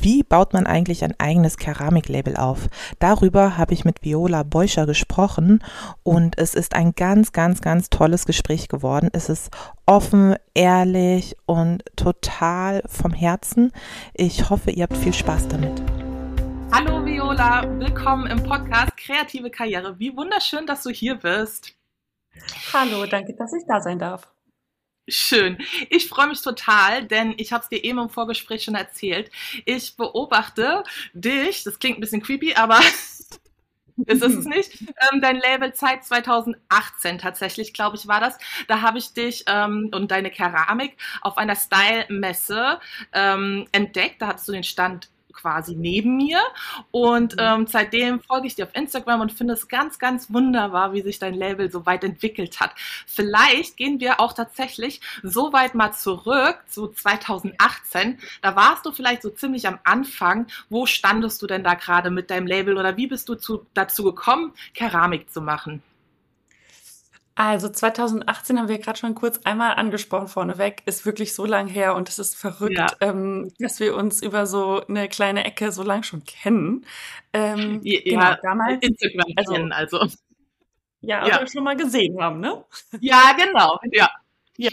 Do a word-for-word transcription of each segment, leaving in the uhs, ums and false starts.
Wie baut man eigentlich ein eigenes Keramiklabel auf? Darüber habe ich mit Viola Beuscher gesprochen und es ist ein ganz, ganz, ganz tolles Gespräch geworden. Es ist offen, ehrlich und total vom Herzen. Ich hoffe, ihr habt viel Spaß damit. Hallo Viola, willkommen im Podcast Kreative Karriere. Wie wunderschön, dass du hier bist. Hallo, danke, dass ich da sein darf. Schön. Ich freue mich total, denn ich habe es dir eben im Vorgespräch schon erzählt. Ich beobachte dich, das klingt ein bisschen creepy, aber es ist es nicht, ähm, dein Label Zeit zwanzig achtzehn tatsächlich, glaube ich, war das. Da habe ich dich ähm, und deine Keramik auf einer Style-Messe ähm, entdeckt. Da hattest du den Stand quasi neben mir und ähm, seitdem folge ich dir auf Instagram und finde es ganz, ganz wunderbar, wie sich dein Label so weit entwickelt hat. Vielleicht gehen wir auch tatsächlich so weit mal zurück zu zwanzig achtzehn. Da warst du vielleicht so ziemlich am Anfang. Wo standest du denn da gerade mit deinem Label oder wie bist du zu, dazu gekommen, Keramik zu machen? Also zwanzig achtzehn haben wir gerade schon kurz einmal angesprochen vorneweg, ist wirklich so lang her und es ist verrückt, Ja. ähm, dass wir uns über so eine kleine Ecke so lang schon kennen. Ähm, Ja, genau, damals, Instagram also kennen, also. ja, Ja. oder schon mal gesehen haben, ne? Ja, genau, ja. Ja.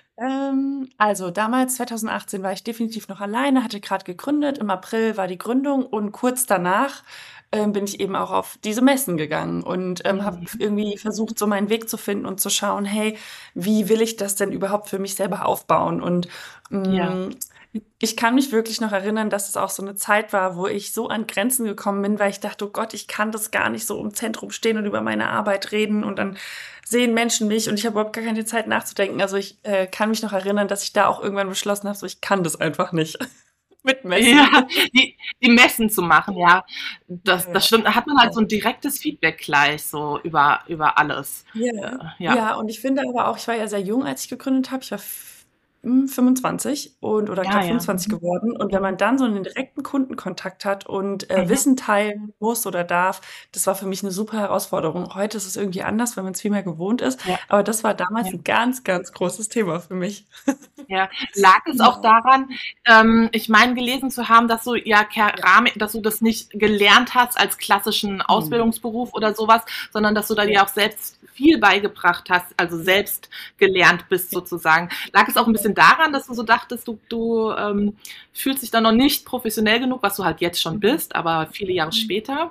Ähm, also damals, zwanzig achtzehn, war ich definitiv noch alleine, hatte gerade gegründet. Im April war die Gründung und kurz danach ähm, bin ich eben auch auf diese Messen gegangen und ähm, habe Mhm. irgendwie versucht, so meinen Weg zu finden und zu schauen, hey, wie will ich das denn überhaupt für mich selber aufbauen? Und Ja. mh, ich kann mich wirklich noch erinnern, dass es auch so eine Zeit war, wo ich so an Grenzen gekommen bin, weil ich dachte, oh Gott, ich kann das gar nicht so im Zentrum stehen und über meine Arbeit reden und dann sehen Menschen mich und ich habe überhaupt gar keine Zeit nachzudenken. Also ich äh, kann mich noch erinnern, dass ich da auch irgendwann beschlossen habe, so ich kann das einfach nicht mit Messen. Ja, die, die Messen zu machen, ja, das, Ja, das stimmt. Da hat man halt ja. so ein direktes Feedback gleich so über, über alles. Ja, Äh, ja, ja, und ich finde aber auch, ich war ja sehr jung, als ich gegründet habe. Ich war f- hm, fünfundzwanzig und oder ja, gerade ja. fünfundzwanzig geworden. Und wenn man dann so einen direkten Kundenkontakt hat und äh, Mhm. Wissen teilen muss oder darf, das war für mich eine super Herausforderung. Heute ist es irgendwie anders, weil man es viel mehr gewohnt ist. Ja, Aber das war damals ja. ein ganz, ganz großes Thema für mich. Ja, lag es auch Genau. daran, ähm, ich meine gelesen zu haben, dass du ja Keramik, dass du das nicht gelernt hast als klassischen Hm. Ausbildungsberuf oder sowas, sondern dass du da dir Ja. auch selbst viel beigebracht hast, also selbst gelernt bist sozusagen. Lag es auch ein bisschen daran, dass du so dachtest, du, du ähm, fühlst dich dann noch nicht professionell genug, was du halt jetzt schon bist, aber viele Jahre später?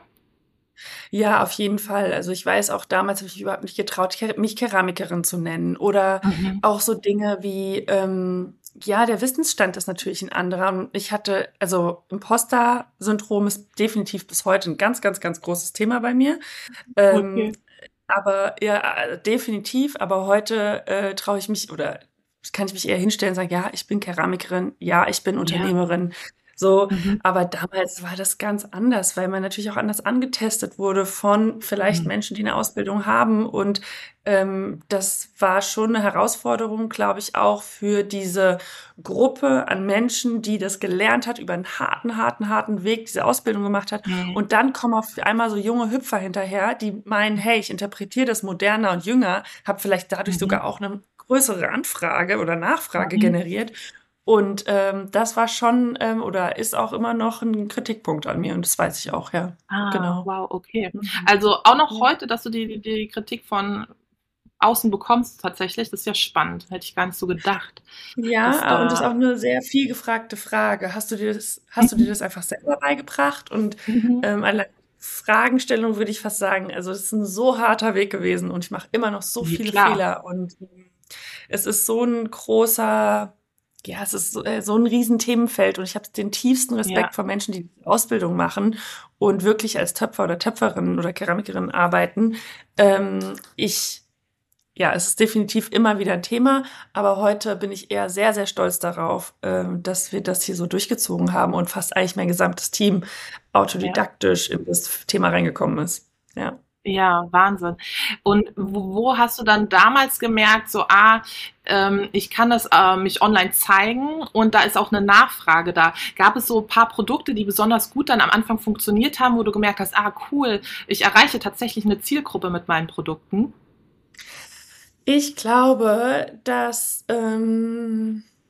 Ja, auf jeden Fall. Also ich weiß auch damals habe ich mich überhaupt nicht getraut, Ker- mich Keramikerin zu nennen. Oder Mhm. auch so Dinge wie, ähm, ja, der Wissensstand ist natürlich ein anderer. Und ich hatte, also Imposter-Syndrom ist definitiv bis heute ein ganz, ganz, ganz großes Thema bei mir. Ähm, Okay. aber ja, äh, definitiv. Aber heute äh, traue ich mich oder kann ich mich eher hinstellen und sagen, ja, ich bin Keramikerin, ja, ich bin Ja. Unternehmerin. So, Mhm. aber damals war das ganz anders, weil man natürlich auch anders angetestet wurde von vielleicht Mhm. Menschen, die eine Ausbildung haben. Und ähm, das war schon eine Herausforderung, glaube ich, auch für diese Gruppe an Menschen, die das gelernt hat, über einen harten, harten, harten Weg diese Ausbildung gemacht hat. Mhm. Und dann kommen auf einmal so junge Hüpfer hinterher, die meinen, hey, ich interpretiere das moderner und jünger, habe vielleicht dadurch Mhm. sogar auch eine größere Anfrage oder Nachfrage Mhm. generiert. Und ähm, das war schon ähm, oder ist auch immer noch ein Kritikpunkt an mir und das weiß ich auch, ja. Ah, Genau. wow, okay. Mhm. Also auch noch Ja. heute, dass du die, die Kritik von außen bekommst tatsächlich, das ist ja spannend. Hätte ich gar nicht so gedacht, dass Ja, und das ist da. auch eine sehr viel gefragte Frage. Hast du dir das, hast du dir Mhm. das einfach selber beigebracht? Und Mhm. ähm, allein Fragenstellung würde ich fast sagen, also es ist ein so harter Weg gewesen und ich mache immer noch so Ja, viele klar. Fehler und ähm, es ist so ein großer, ja, es ist so, äh, so ein riesen Themenfeld und ich habe den tiefsten Ja, Respekt vor Menschen, die die Ausbildung machen und wirklich als Töpfer oder Töpferin oder Keramikerin arbeiten. Ähm, ich Ja, es ist definitiv immer wieder ein Thema, aber heute bin ich eher sehr, sehr stolz darauf, ähm, dass wir das hier so durchgezogen haben und fast eigentlich mein gesamtes Team ja. autodidaktisch in das Thema reingekommen ist. Ja. Ja, Wahnsinn. Und wo, wo hast du dann damals gemerkt, so, ah, ähm, ich kann das äh, mich online zeigen und da ist auch eine Nachfrage da. Gab es so ein paar Produkte, die besonders gut dann am Anfang funktioniert haben, wo du gemerkt hast, ah, cool, ich erreiche tatsächlich eine Zielgruppe mit meinen Produkten? Ich glaube, dass ähm,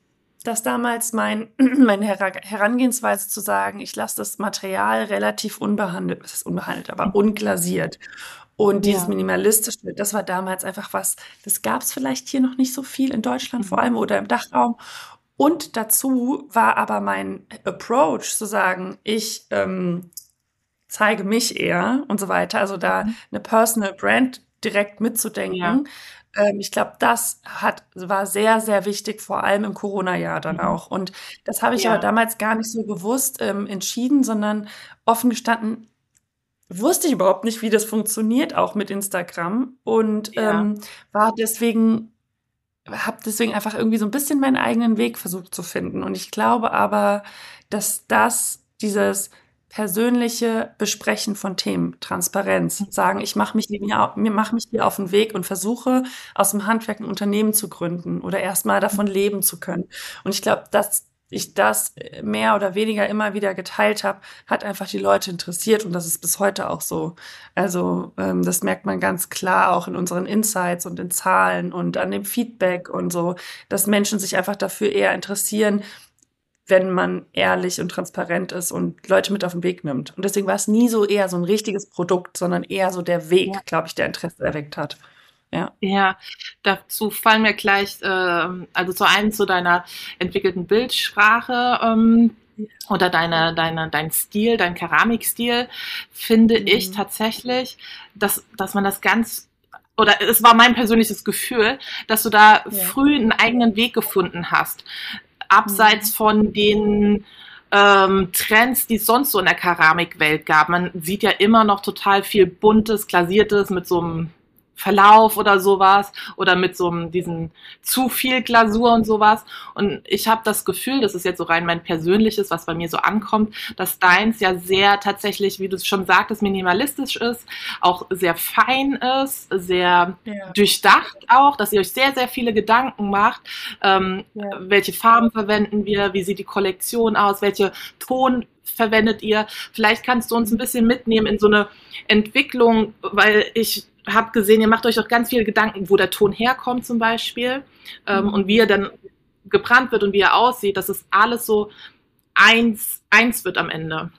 dass damals mein, meine Hera- Herangehensweise zu sagen, ich lasse das Material relativ unbehandelt, was ist unbehandelt, aber unglasiert. Und dieses Ja. Minimalistische, das war damals einfach was, das gab es vielleicht hier noch nicht so viel in Deutschland vor Mhm. allem oder im Dachraum. Und dazu war aber mein Approach zu sagen, ich ähm, zeige mich eher und so weiter. Also da Mhm. eine Personal Brand direkt Ja. mitzudenken. Ähm, ich glaube, das hat, war sehr, sehr wichtig, vor allem im Corona-Jahr dann Mhm. auch. Und das habe ich aber Ja. damals gar nicht so bewusst ähm, entschieden, sondern offen gestanden, wusste ich überhaupt nicht, wie das funktioniert, auch mit Instagram. Und Ja. ähm, war deswegen, habe deswegen einfach irgendwie so ein bisschen meinen eigenen Weg versucht zu finden. Und ich glaube aber, dass das, dieses persönliche Besprechen von Themen, Transparenz, sagen, ich mache mich, mir, mir mach mich hier auf den Weg und versuche, aus dem Handwerk ein Unternehmen zu gründen oder erstmal davon leben zu können. Und ich glaube, dass ich das mehr oder weniger immer wieder geteilt habe, hat einfach die Leute interessiert und das ist bis heute auch so. Also ähm, das merkt man ganz klar auch in unseren Insights und in Zahlen und an dem Feedback und so, dass Menschen sich einfach dafür eher interessieren, wenn man ehrlich und transparent ist und Leute mit auf den Weg nimmt. Und deswegen war es nie so eher so ein richtiges Produkt, sondern eher so der Ja. Weg, glaube ich, der Interesse erweckt hat. Ja. Ja, dazu fallen mir gleich, ähm, also zu einem zu deiner entwickelten Bildsprache ähm, oder deine, deine, dein Stil, dein Keramikstil, finde ich Mhm. tatsächlich, dass, dass man das ganz, oder es war mein persönliches Gefühl, dass du da Ja. früh einen eigenen Weg gefunden hast, abseits von den ähm, Trends, die es sonst so in der Keramikwelt gab. Man sieht ja immer noch total viel Buntes, Glasiertes mit so einem Verlauf oder sowas oder mit so einem, diesen zu viel Glasur und sowas. Und ich habe das Gefühl, das ist jetzt so rein mein persönliches, was bei mir so ankommt, dass deins ja sehr tatsächlich, wie du es schon sagtest, minimalistisch ist, auch sehr fein ist, sehr Ja. durchdacht auch, dass ihr euch sehr, sehr viele Gedanken macht, ähm, Ja. welche Farben verwenden wir, wie sieht die Kollektion aus, welche Ton verwendet ihr. Vielleicht kannst du uns ein bisschen mitnehmen in so eine Entwicklung, weil ich habe gesehen, ihr macht euch auch ganz viele Gedanken, wo der Ton herkommt zum Beispiel ähm, Mhm. und wie er dann gebrannt wird und wie er aussieht, dass es alles so eins, eins wird am Ende.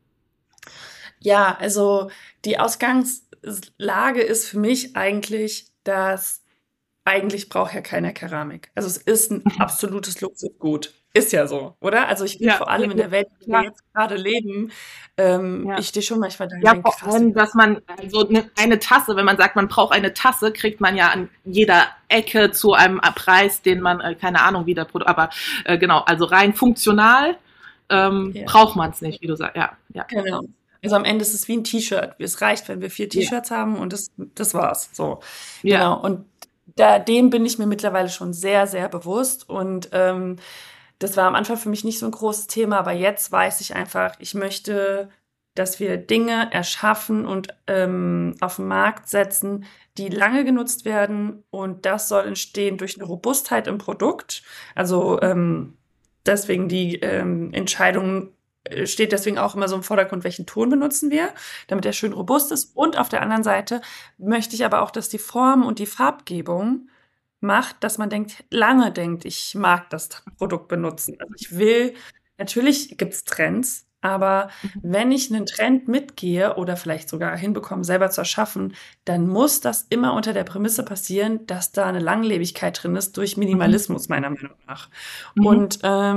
Ja, also die Ausgangslage ist für mich eigentlich, dass eigentlich braucht ja keiner Keramik. Also es ist ein absolutes Luxusgut. Ist ja so, oder? Also ich finde Ja, vor allem in ja, der Welt, in der wir klar. jetzt gerade leben, ähm, Ja. ich stehe schon manchmal da und Ja, denke, vor krass. allem, dass man, also eine, eine Tasse, wenn man sagt, man braucht eine Tasse, kriegt man ja an jeder Ecke zu einem Preis, den man, äh, keine Ahnung, wie der Produkt, aber äh, genau, also rein funktional ähm, Ja, braucht man es nicht, wie du sagst, ja, ja. genau. Also am Ende ist es wie ein T-Shirt. Es reicht, wenn wir vier Ja, T-Shirts haben und das, das war's. So, ja, genau. Und da, dem bin ich mir mittlerweile schon sehr, sehr bewusst. Und ähm, das war am Anfang für mich nicht so ein großes Thema, aber jetzt weiß ich einfach, ich möchte, dass wir Dinge erschaffen und ähm, auf den Markt setzen, die lange genutzt werden. Und das soll entstehen durch eine Robustheit im Produkt. Also ähm, deswegen die ähm, Entscheidung äh, steht deswegen auch immer so im Vordergrund, welchen Ton benutzen wir, damit er schön robust ist. Und auf der anderen Seite möchte ich aber auch, dass die Form und die Farbgebung macht, dass man denkt, lange denkt, ich mag das Produkt benutzen. Also ich will, natürlich gibt es Trends, aber wenn ich einen Trend mitgehe oder vielleicht sogar hinbekomme, selber zu erschaffen, dann muss das immer unter der Prämisse passieren, dass da eine Langlebigkeit drin ist durch Minimalismus, meiner Meinung nach. Mhm. Und ähm,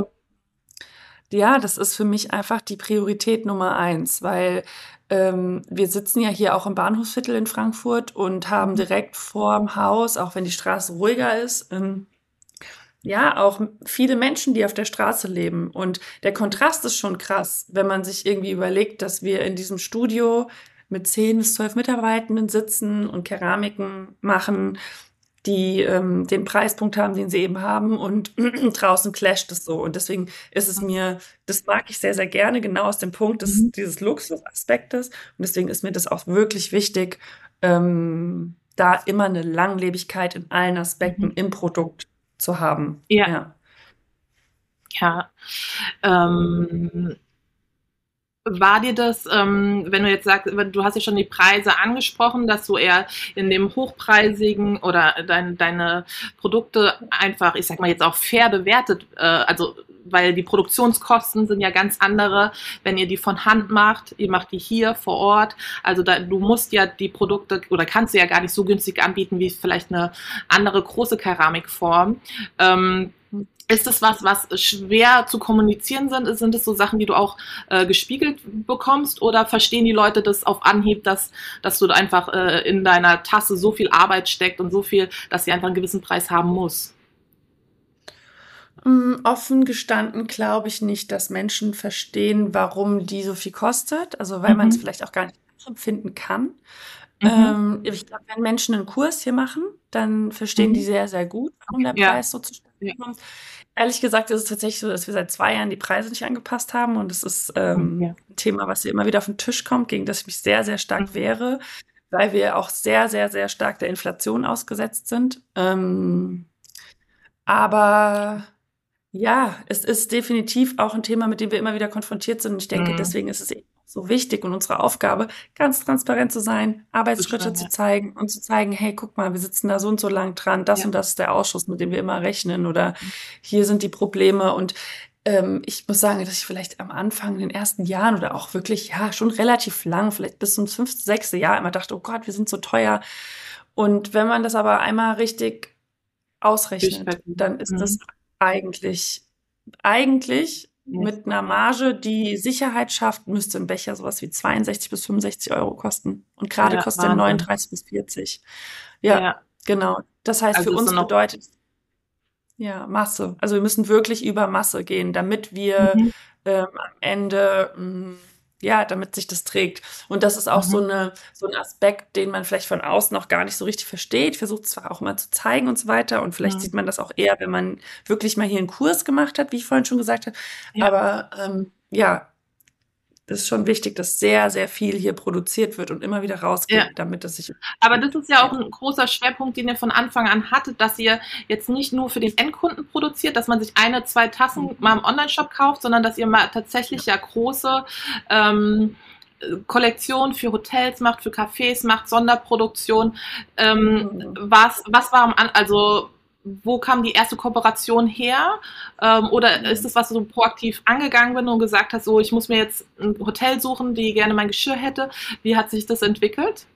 ja, das ist für mich einfach die Priorität Nummer eins, weil ähm, wir sitzen ja hier auch im Bahnhofsviertel in Frankfurt und haben direkt vorm Haus, auch wenn die Straße ruhiger ist, ähm, ja, auch viele Menschen, die auf der Straße leben. Und der Kontrast ist schon krass, wenn man sich irgendwie überlegt, dass wir in diesem Studio mit zehn bis zwölf Mitarbeitenden sitzen und Keramiken machen, die ähm, den Preispunkt haben, den sie eben haben und draußen clasht es so. Und deswegen ist es mir, das mag ich sehr, sehr gerne, genau aus dem Punkt des, Mhm. dieses Luxusaspektes. Und deswegen ist mir das auch wirklich wichtig, ähm, da immer eine Langlebigkeit in allen Aspekten Mhm. im Produkt zu haben. Ja, Ja. ja. Ähm, War dir das, ähm, wenn du jetzt sagst, du hast ja schon die Preise angesprochen, dass du eher in dem hochpreisigen oder dein, deine Produkte einfach, ich sag mal jetzt auch fair bewertet, äh, also weil die Produktionskosten sind ja ganz andere, wenn ihr die von Hand macht, ihr macht die hier vor Ort, also da, du musst ja die Produkte oder kannst du ja gar nicht so günstig anbieten wie vielleicht eine andere große Keramikform. Ähm, Ist das was, was schwer zu kommunizieren sind? Sind es so Sachen, die du auch äh, gespiegelt bekommst? Oder verstehen die Leute das auf Anhieb, dass, dass du einfach äh, in deiner Tasse so viel Arbeit steckt und so viel, dass sie einfach einen gewissen Preis haben muss? Mm, Offen gestanden glaube ich nicht, dass Menschen verstehen, warum die so viel kostet. Also weil man es Mhm. vielleicht auch gar nicht empfinden kann. Mhm. Ähm, ich glaube, wenn Menschen einen Kurs hier machen, dann verstehen die Mhm. sehr, sehr gut, warum der Ja. Preis so zustande Ja. kommt. Ehrlich gesagt ist es tatsächlich so, dass wir seit zwei Jahren die Preise nicht angepasst haben und es ist ähm, Ja. ein Thema, was hier immer wieder auf den Tisch kommt, gegen das ich mich sehr, sehr stark Mhm. wehre, weil wir auch sehr, sehr, sehr stark der Inflation ausgesetzt sind. Ähm, aber ja, es ist definitiv auch ein Thema, mit dem wir immer wieder konfrontiert sind. Und ich denke, Mhm. deswegen ist es eben so wichtig und unsere Aufgabe, ganz transparent zu sein, Arbeitsschritte Bestimmt, zu ja. zeigen und zu zeigen, hey, guck mal, wir sitzen da so und so lang dran, das Ja. und das ist der Ausschuss, mit dem wir immer rechnen oder hier sind die Probleme. Und ähm, ich muss sagen, dass ich vielleicht am Anfang in den ersten Jahren oder auch wirklich, ja, schon relativ lang, vielleicht bis zum fünfte, sechste Jahr immer dachte, oh Gott, wir sind so teuer. Und wenn man das aber einmal richtig ausrechnet, Durchhalten. dann ist das Mhm. eigentlich, eigentlich Yes. mit einer Marge, die Sicherheit schafft, müsste ein Becher sowas wie zweiundsechzig bis fünfundsechzig Euro kosten. Und gerade Ja, kostet er Wahnsinn. neununddreißig bis vierzig. Ja, Ja, genau. Das heißt, für also ist so uns noch. bedeutet ja Masse. Also wir müssen wirklich über Masse gehen, damit wir Mhm. ähm, am Ende, mh, ja, damit sich das trägt. Und das ist auch so Mhm. eine, so ein Aspekt, den man vielleicht von außen noch gar nicht so richtig versteht. Ich versuche es zwar auch immer zu zeigen und so weiter. Und vielleicht Mhm. sieht man das auch eher, wenn man wirklich mal hier einen Kurs gemacht hat, wie ich vorhin schon gesagt habe. Ja. Aber ähm, ja, es ist schon wichtig, dass sehr, sehr viel hier produziert wird und immer wieder Ja. rausgeht, damit es sich Aber das ist ja auch ja. ein großer Schwerpunkt, den ihr von Anfang an hattet, dass ihr jetzt nicht nur für den Endkunden produziert, dass man sich eine, zwei Tassen mal im Onlineshop kauft, sondern dass ihr mal tatsächlich ja große ähm, Kollektionen für Hotels macht, für Cafés macht, Sonderproduktion. Ähm, Mhm. was, was war am An also wo kam die erste Kooperation her? Ähm, oder ist das, was du so proaktiv angegangen bist und gesagt hast, so ich muss mir jetzt ein Hotel suchen, die gerne mein Geschirr hätte? Wie hat sich das entwickelt?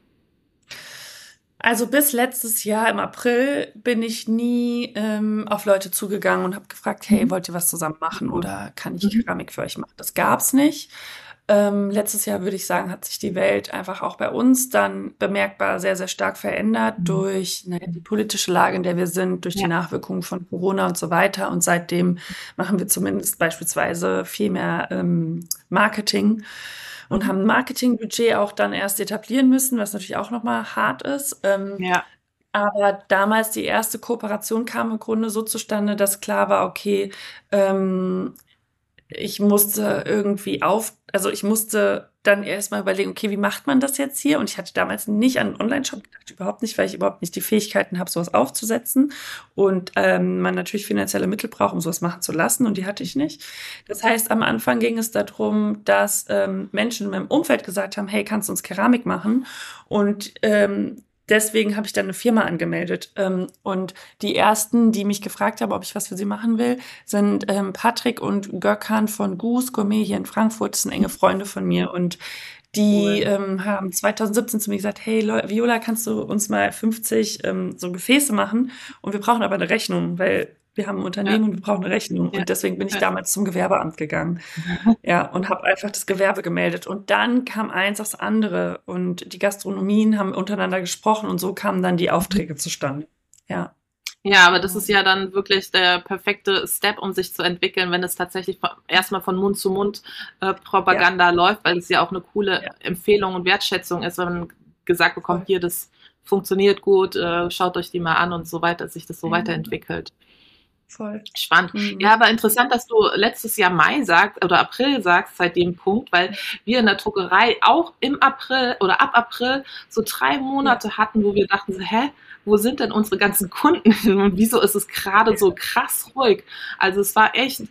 Also bis letztes Jahr im April bin ich nie ähm, auf Leute zugegangen und habe gefragt, hey, Mhm. wollt ihr was zusammen machen Cool. oder kann ich Mhm. Keramik für euch machen? Das gab's nicht. Ähm, letztes Jahr würde ich sagen, hat sich die Welt einfach auch bei uns dann bemerkbar sehr, sehr stark verändert Mhm. durch naja, die politische Lage, in der wir sind, durch die Ja. Nachwirkungen von Corona und so weiter. Und seitdem machen wir zumindest beispielsweise viel mehr ähm, Marketing und Mhm. haben ein Marketingbudget auch dann erst etablieren müssen, was natürlich auch nochmal hart ist. Ähm, Ja. aber damals die erste Kooperation kam im Grunde so zustande, dass klar war, okay, ähm, ich musste irgendwie auf, also ich musste dann erstmal überlegen, okay, wie macht man das jetzt hier? Und ich hatte damals nicht an einen Online-Shop gedacht, überhaupt nicht, weil ich überhaupt nicht die Fähigkeiten habe, sowas aufzusetzen. Und ähm, man natürlich finanzielle Mittel braucht, um sowas machen zu lassen. Und die hatte ich nicht. Das heißt, am Anfang ging es darum, dass ähm, Menschen in meinem Umfeld gesagt haben, hey, kannst du uns Keramik machen? Und ähm, deswegen habe ich dann eine Firma angemeldet. Ähm, und die ersten, die mich gefragt haben, ob ich was für sie machen will, sind ähm, Patrick und Gökhan von Goose Gourmet hier in Frankfurt. Das sind enge Freunde von mir. Und die Cool. ähm, haben zwanzig siebzehn zu mir gesagt, hey Leu- Viola, kannst du uns mal fünfzig ähm, so Gefäße machen? Und wir brauchen aber eine Rechnung, weil wir haben ein Ja. Unternehmen und wir brauchen eine Rechnung. Ja. Und deswegen bin ich Ja. damals zum Gewerbeamt gegangen. Ja, und habe einfach das Gewerbe gemeldet. Und dann kam eins aufs andere. Und die Gastronomien haben untereinander gesprochen und so kamen dann die Aufträge zustande. Ja. Ja, aber das ist ja dann wirklich der perfekte Step, um sich zu entwickeln, wenn es tatsächlich von- erstmal von Mund zu Mund äh, Propaganda läuft, weil es ja auch eine coole Ja. Empfehlung und Wertschätzung ist, wenn man gesagt bekommt, Voll. hier, das funktioniert gut, äh, schaut euch die mal an und so weiter, sich das so Ja. weiterentwickelt. Voll. Spannend. Mhm. Ja, aber interessant, dass du letztes Jahr Mai sagst oder April sagst, seit dem Punkt, weil wir in der Druckerei auch im April oder ab April so drei Monate hatten, wo wir dachten so, hä, wo sind denn unsere ganzen Kunden hin und wieso ist es gerade so krass ruhig? Also es war echt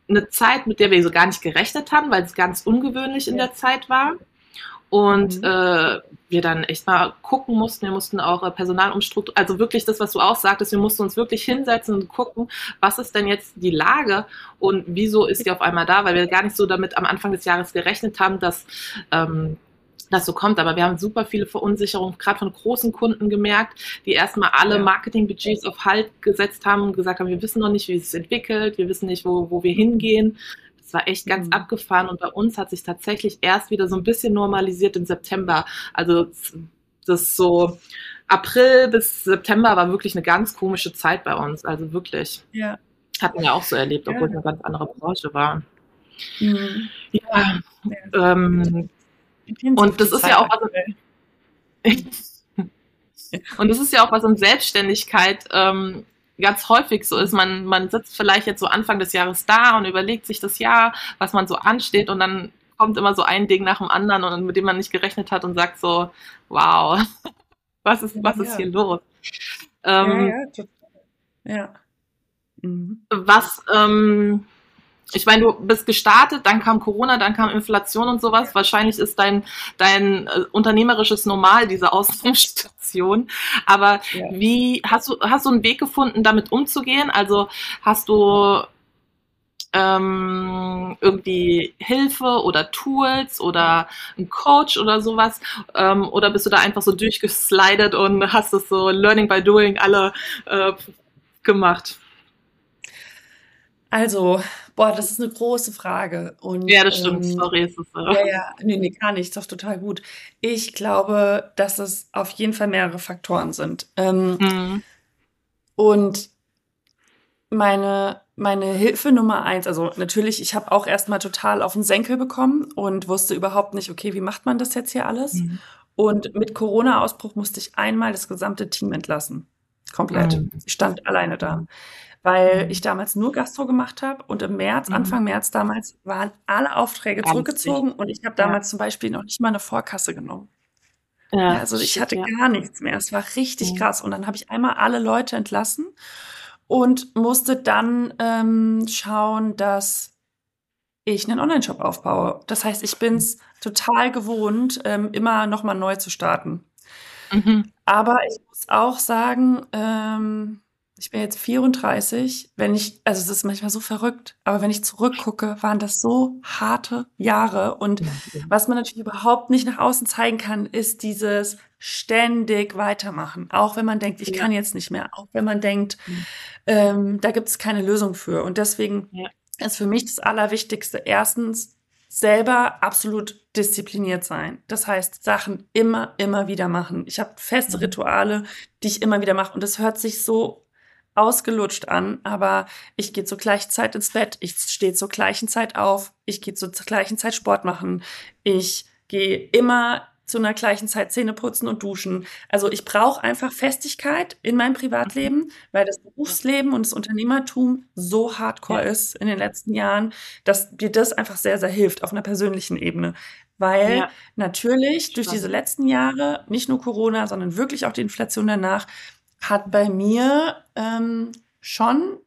eine Zeit, mit der wir so gar nicht gerechnet haben, weil es ganz ungewöhnlich in der Zeit war. Und mhm. äh, wir dann echt mal gucken mussten, wir mussten auch äh, Personal umstrukturieren, also wirklich das, was du auch sagtest, wir mussten uns wirklich hinsetzen und gucken, was ist denn jetzt die Lage und wieso ist die auf einmal da, weil wir gar nicht so damit am Anfang des Jahres gerechnet haben, dass ähm, das so kommt, aber wir haben super viele Verunsicherungen, gerade von großen Kunden gemerkt, die erstmal alle Marketingbudgets auf Halt gesetzt haben und gesagt haben, wir wissen noch nicht, wie es sich entwickelt, wir wissen nicht, wo, wo wir hingehen. Das war echt ganz mhm. abgefahren und bei uns hat sich tatsächlich erst wieder so ein bisschen normalisiert im September. Also das so April bis September war wirklich eine ganz komische Zeit bei uns, also wirklich. Ja. Hatten wir auch so erlebt, obwohl ja. es eine ganz andere Branche war. Mhm. Ja, ja. Ähm, Und das ist ja auch was, und das ist ja auch was in Selbstständigkeit ähm, ganz häufig so ist. Man, man sitzt vielleicht jetzt so Anfang des Jahres da und überlegt sich das Jahr, was man so ansteht und dann kommt immer so ein Ding nach dem anderen und mit dem man nicht gerechnet hat und sagt so, wow, was ist, was ist ja. hier los? Ähm, ja, ja, total. Ja. Mhm. Was, ähm, ich meine, du bist gestartet, dann kam Corona, dann kam Inflation und sowas. Wahrscheinlich ist dein, dein äh, unternehmerisches Normal diese Ausgangsstation. Aber ja. wie, hast du, hast du einen Weg gefunden, damit umzugehen? Also hast du ähm, irgendwie Hilfe oder Tools oder einen Coach oder sowas? Ähm, oder bist du da einfach so durchgeslidet und hast es so Learning by Doing alle äh, gemacht? Also, boah, das ist eine große Frage. Und, ja, das stimmt. Ähm, Sorry, ist es so. Ja, ja, nee, nee, gar nicht. Ist doch total gut. Ich glaube, dass es auf jeden Fall mehrere Faktoren sind. Ähm, mhm. Und meine, meine Hilfe Nummer eins, also natürlich, ich habe auch erstmal total auf den Senkel bekommen und wusste überhaupt nicht, okay, wie macht man das jetzt hier alles? Mhm. Und mit Corona-Ausbruch musste ich einmal das gesamte Team entlassen. Komplett. Mhm. Ich stand alleine da. Weil ich damals nur Gastro gemacht habe und im März, mhm. Anfang März damals, waren alle Aufträge Ganz zurückgezogen und ich habe damals ja. zum Beispiel noch nicht mal eine Vorkasse genommen. Ja, ja, also ich hatte ja. gar nichts mehr. Es war richtig mhm. krass. Und dann habe ich einmal alle Leute entlassen und musste dann ähm, schauen, dass ich einen Online-Shop aufbaue. Das heißt, ich bin es total gewohnt, ähm, immer nochmal neu zu starten. Mhm. Aber ich muss auch sagen, ähm, ich bin jetzt vierunddreißig, wenn ich, also es ist manchmal so verrückt, aber wenn ich zurückgucke, waren das so harte Jahre und ja, ja. was man natürlich überhaupt nicht nach außen zeigen kann, ist dieses ständig weitermachen, auch wenn man denkt, ich ja. kann jetzt nicht mehr, auch wenn man denkt, ja. ähm, da gibt es keine Lösung für und deswegen ja. ist für mich das Allerwichtigste erstens, selber absolut diszipliniert sein. Das heißt, Sachen immer, immer wieder machen. Ich habe feste Rituale, die ich immer wieder mache und das hört sich so ausgelutscht an, aber ich gehe zur gleichen Zeit ins Bett, ich stehe zur gleichen Zeit auf, ich gehe zur gleichen Zeit Sport machen, ich gehe immer zu einer gleichen Zeit Zähne putzen und duschen. Also ich brauche einfach Festigkeit in meinem Privatleben, weil das Berufsleben und das Unternehmertum so hardcore ja. ist in den letzten Jahren, dass dir das einfach sehr, sehr hilft auf einer persönlichen Ebene. Weil ja. natürlich durch diese letzten Jahre, nicht nur Corona, sondern wirklich auch die Inflation danach, hat bei mir ähm, schon,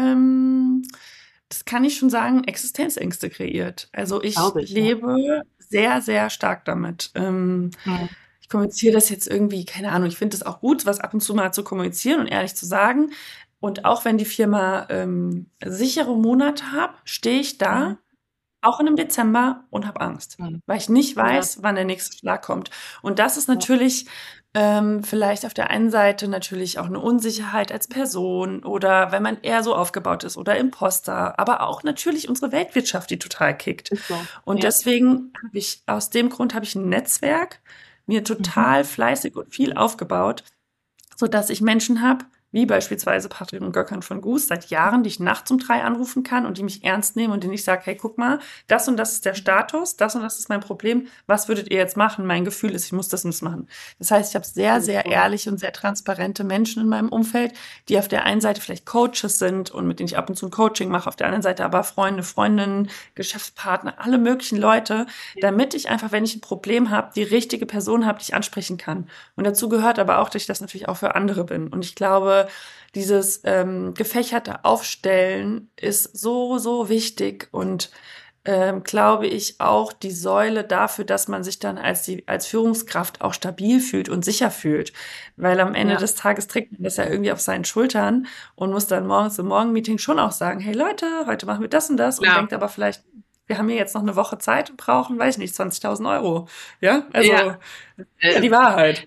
ähm, das kann ich schon sagen, Existenzängste kreiert. Also ich, ich lebe ja. sehr, sehr stark damit. Ähm, ja. Ich kommuniziere das jetzt irgendwie, keine Ahnung, ich finde es auch gut, was ab und zu mal zu kommunizieren und ehrlich zu sagen. Und auch wenn die Firma ähm, sichere Monate hat, stehe ich da, ja. auch in einem Dezember und habe Angst, ja. weil ich nicht weiß, ja. wann der nächste Schlag kommt. Und das ist natürlich Ähm, vielleicht auf der einen Seite natürlich auch eine Unsicherheit als Person oder wenn man eher so aufgebaut ist oder Imposter, aber auch natürlich unsere Weltwirtschaft, die total kickt. So. Und ja. deswegen habe ich, aus dem Grund habe ich ein Netzwerk, mir total mhm. fleißig und viel aufgebaut, sodass ich Menschen habe, wie beispielsweise Patrick und Gökhan von Goose, seit Jahren, die ich nachts um drei anrufen kann und die mich ernst nehmen und denen ich sage, hey, guck mal, das und das ist der Status, das und das ist mein Problem, was würdet ihr jetzt machen? Mein Gefühl ist, ich muss das und das machen. Das heißt, ich habe sehr, sehr ehrliche und sehr transparente Menschen in meinem Umfeld, die auf der einen Seite vielleicht Coaches sind und mit denen ich ab und zu ein Coaching mache, auf der anderen Seite aber Freunde, Freundinnen, Geschäftspartner, alle möglichen Leute, damit ich einfach, wenn ich ein Problem habe, die richtige Person habe, die ich ansprechen kann. Und dazu gehört aber auch, dass ich das natürlich auch für andere bin. Und ich glaube, glaube, dieses ähm, gefächerte Aufstellen ist so, so wichtig und ähm, glaube ich auch die Säule dafür, dass man sich dann als die als Führungskraft auch stabil fühlt und sicher fühlt. Weil am Ende Ja, des Tages trägt man das ja irgendwie auf seinen Schultern und muss dann morgens im Morgenmeeting schon auch sagen, hey Leute, heute machen wir das und das und klar. denkt aber vielleicht, wir haben hier jetzt noch eine Woche Zeit und brauchen, weiß ich nicht, zwanzigtausend Euro. Ja, also Ja, ja, äh, die Wahrheit.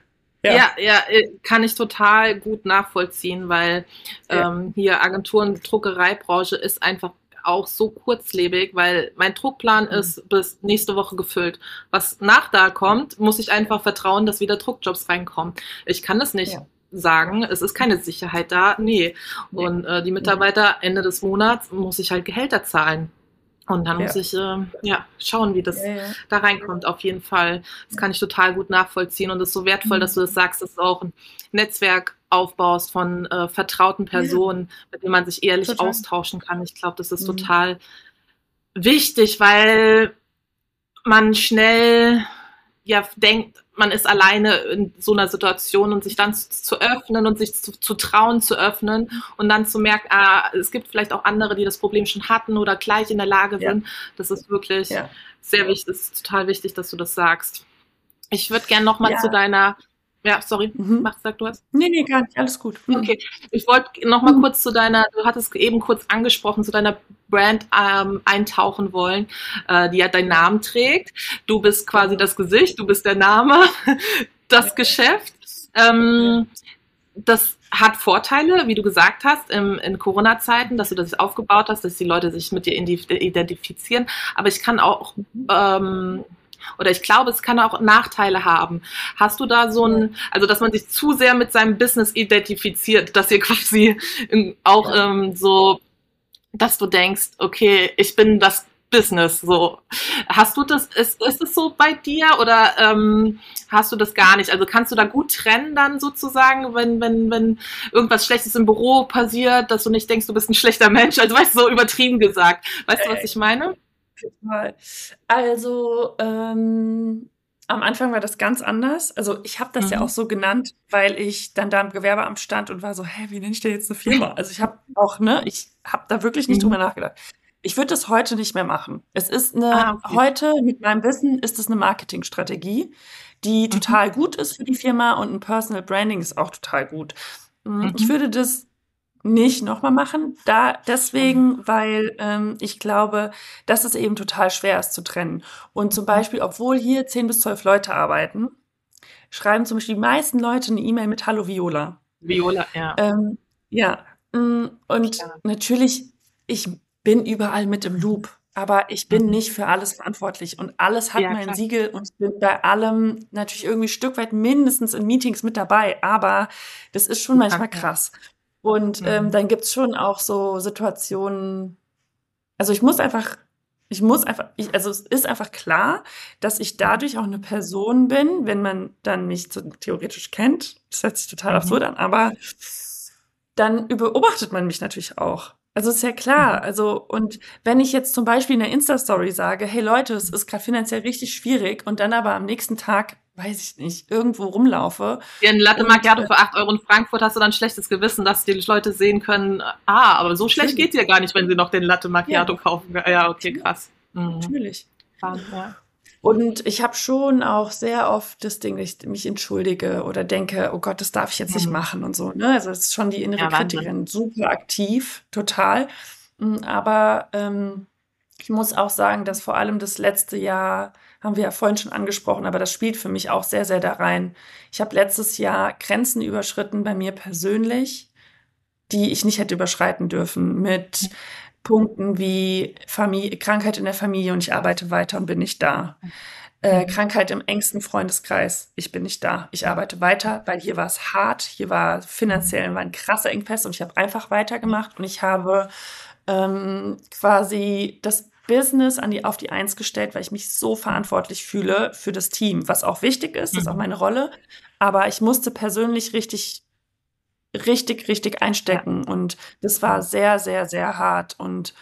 Ja, ja, ja, äh, kann ich total gut nachvollziehen, weil ja, ähm, hier Agenturen, Druckereibranche ist einfach auch so kurzlebig, weil mein Druckplan mhm. ist bis nächste Woche gefüllt. Was nach da kommt, muss ich einfach vertrauen, dass wieder Druckjobs reinkommen. Ich kann das nicht ja, sagen, es ist keine Sicherheit da, nee. nee, Und äh, die nee, Mitarbeiter Ende des Monats muss ich halt Gehälter zahlen. Und dann muss ja, ich äh, ja schauen, wie ja, das ja, da reinkommt, auf jeden Fall. Das kann ich total gut nachvollziehen und es ist so wertvoll, dass du das mhm. sagst, dass du auch ein Netzwerk aufbaust von äh, vertrauten Ja, Personen, mit denen man sich ehrlich total. austauschen kann. Ich glaube, das ist Mhm. total wichtig, weil man schnell ja denkt, man ist alleine in so einer Situation und sich dann zu, zu öffnen und sich zu, zu trauen zu öffnen und dann zu merken, ah, es gibt vielleicht auch andere, die das Problem schon hatten oder gleich in der Lage Ja, sind. Das ist wirklich ja, sehr wichtig, das ist total wichtig, dass du das sagst. Ich würde gerne noch mal zu ja. deiner, ja, sorry, Mhm. mach, sag du was. Nee, nee, gar nicht, alles gut. Mhm. Okay, ich wollte noch mal Mhm. kurz zu deiner, du hattest eben kurz angesprochen, zu deiner Brand ähm, eintauchen wollen, äh, die ja deinen Ja, Namen trägt. Du bist quasi genau. das Gesicht, du bist der Name, Ja, das Geschäft. ja, Ähm, das hat Vorteile, wie du gesagt hast, im, in Corona-Zeiten, dass du das aufgebaut hast, dass die Leute sich mit dir identifizieren. Aber ich kann auch, mhm. ähm, oder ich glaube, es kann auch Nachteile haben. Hast du da so Ja, ein, also dass man sich zu sehr mit seinem Business identifiziert, dass ihr quasi auch ja. ähm, so, dass du denkst, okay, ich bin das Business, so. Hast du das, ist, ist es so bei dir oder ähm, hast du das gar nicht? Also kannst du da gut trennen dann sozusagen, wenn, wenn, wenn irgendwas Schlechtes im Büro passiert, dass du nicht denkst, du bist ein schlechter Mensch, also weißt du, so übertrieben gesagt. Weißt du, was Äh, ich meine? total. Also, ähm, am Anfang war das ganz anders. Also, ich habe das ja auch Mhm. so genannt, weil ich dann da im Gewerbeamt stand und war so: „Hä, wie nenne ich denn jetzt eine Firma?“ Also, ich habe auch ne, ich habe da wirklich nicht Mhm. drüber nachgedacht. Ich würde das heute nicht mehr machen. Es ist eine Ah, okay. heute mit meinem Wissen ist es eine Marketingstrategie, die Mhm. total gut ist für die Firma und ein Personal Branding ist auch total gut. Hm, ich Mhm. würde das nicht nochmal machen, da deswegen, weil ähm, ich glaube, dass es eben total schwer ist zu trennen. Und zum Mhm. Beispiel, obwohl hier zehn bis zwölf Leute arbeiten, schreiben zum Beispiel die meisten Leute eine E-Mail mit Hallo Viola. Viola, ja, Ähm, ja, mm, und klar. natürlich, ich bin überall mit im Loop, aber ich bin Mhm. nicht für alles verantwortlich und alles hat Ja, mein klar. Siegel und ich bin bei allem natürlich irgendwie ein Stück weit mindestens in Meetings mit dabei, aber das ist schon Ja, manchmal ja. krass. Und ähm, Mhm. dann gibt's schon auch so Situationen, also ich muss einfach, ich muss einfach, ich, also es ist einfach klar, dass ich Mhm. dadurch auch eine Person bin, wenn man dann mich so theoretisch kennt. Das hört sich total Mhm. absurd an, aber dann beobachtet man mich natürlich auch. Also ist ja klar. Mhm. Also, und wenn ich jetzt zum Beispiel in der Insta-Story sage, hey Leute, es ist gerade finanziell richtig schwierig und dann aber am nächsten Tag, weiß ich nicht, irgendwo rumlaufe Ja, ein Latte und Macchiato äh, für acht Euro in Frankfurt hast du dann schlechtes Gewissen, dass die Leute sehen können, ah, aber so schlecht natürlich, geht's ja gar nicht, wenn sie noch den Latte ja, Macchiato kaufen. Ja, okay, natürlich, krass. Mhm. natürlich. Wahnsinn, ja. Und ich habe schon auch sehr oft das Ding, dass ich mich entschuldige oder denke, oh Gott, das darf ich jetzt nicht Mhm. machen und so. Ne? Also es ist schon die innere Ja, Wahnsinn. Kritikerin super aktiv, total. Mm, Aber ähm, ich muss auch sagen, dass vor allem das letzte Jahr, haben wir ja vorhin schon angesprochen, aber das spielt für mich auch sehr, sehr da rein. Ich habe letztes Jahr Grenzen überschritten bei mir persönlich, die ich nicht hätte überschreiten dürfen, mit Punkten wie Familie, Krankheit in der Familie und ich arbeite weiter und bin nicht da. Äh, Mhm. Krankheit im engsten Freundeskreis, ich bin nicht da. Ich arbeite weiter, weil hier war es hart, hier war Mhm. finanziell war ein krasser Engpass und ich habe einfach weitergemacht und ich habe ähm, quasi das Business an die, auf die Eins gestellt, weil ich mich so verantwortlich fühle für das Team, was auch wichtig ist, das ist auch Mhm. meine Rolle. Aber ich musste persönlich richtig richtig, richtig Ja. einstecken. Und das war Mhm. sehr, sehr, sehr hart. Und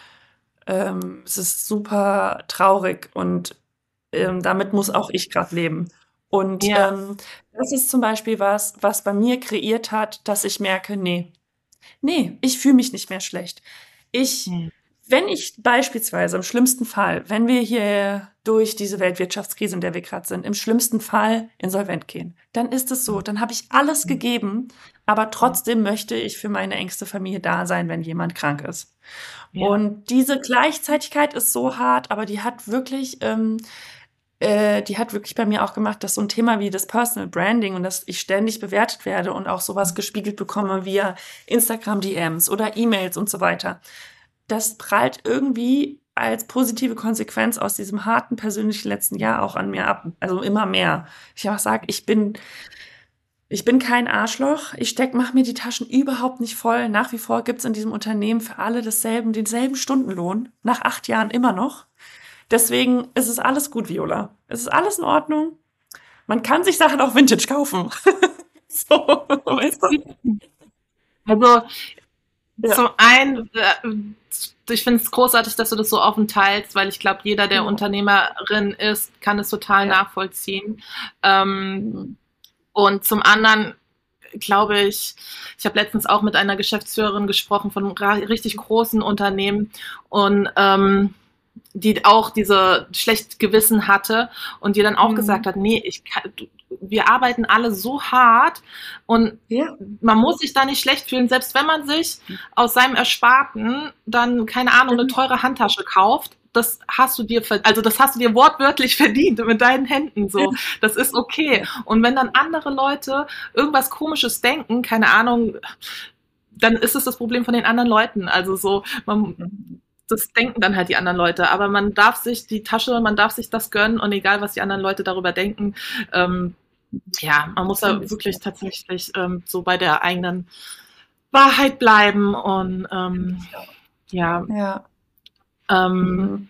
ähm, es ist super traurig. Und ähm, damit muss auch ich gerade leben. Und Ja. ähm, das ist zum Beispiel was, was bei mir kreiert hat, dass ich merke, nee, nee, ich fühle mich nicht mehr schlecht. Ich, Hm. wenn ich beispielsweise im schlimmsten Fall, wenn wir hier durch diese Weltwirtschaftskrise, in der wir gerade sind, im schlimmsten Fall insolvent gehen, dann ist es so, dann habe ich alles gegeben, aber trotzdem möchte ich für meine engste Familie da sein, wenn jemand krank ist. Ja. Und diese Gleichzeitigkeit ist so hart, aber die hat wirklich, ähm, äh, die hat wirklich bei mir auch gemacht, dass so ein Thema wie das Personal Branding und dass ich ständig bewertet werde und auch sowas gespiegelt bekomme via Instagram-D Ms oder E-Mails und so weiter. Das prallt irgendwie als positive Konsequenz aus diesem harten persönlichen letzten Jahr auch an mir ab. Also immer mehr. Ich einfach sage, ich bin, ich bin kein Arschloch. Ich steck, mach mir die Taschen überhaupt nicht voll. Nach wie vor gibt's in diesem Unternehmen für alle dasselben, denselben Stundenlohn. Nach acht Jahren immer noch. Deswegen ist es alles gut, Viola. Es ist alles in Ordnung. Man kann sich Sachen auch Vintage kaufen. So, weißt du? Also Ja. zum einen, äh, ich finde es großartig, dass du das so offen teilst, weil ich glaube, jeder, der Ja. Unternehmerin ist, kann es total Ja. nachvollziehen. Ähm, Mhm. und zum anderen glaube ich, ich habe letztens auch mit einer Geschäftsführerin gesprochen von einem ra- richtig großen Unternehmen und ähm, die auch diese schlecht Gewissen hatte und die dann auch Mhm. gesagt hat, nee, ich kann, du- wir arbeiten alle so hart und Ja. man muss sich da nicht schlecht fühlen, selbst wenn man sich aus seinem Ersparten dann, keine Ahnung, eine teure Handtasche kauft. Das hast du dir, ver- also das hast du dir wortwörtlich verdient mit deinen Händen so. Das ist okay. Und wenn dann andere Leute irgendwas Komisches denken, keine Ahnung, dann ist es das Problem von den anderen Leuten. Also so, man, das denken dann halt die anderen Leute. Aber man darf sich die Tasche, man darf sich das gönnen und egal, was die anderen Leute darüber denken, ähm, ja, man muss da wirklich tatsächlich ähm, so bei der eigenen Wahrheit bleiben und ähm, ja, Ja. ähm, Mhm.